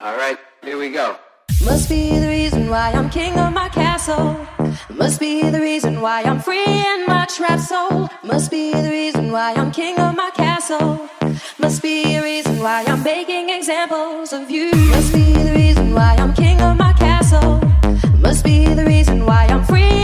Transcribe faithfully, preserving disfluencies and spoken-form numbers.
All right, here we go. Must be the reason why I'm king of my castle. Must be the reason why I'm free in my trapped soul. Must be the reason why I'm king of my castle. Must be a reason why I'm making examples of you. Must be the reason why I'm king of my castle. Must be the reason why I'm free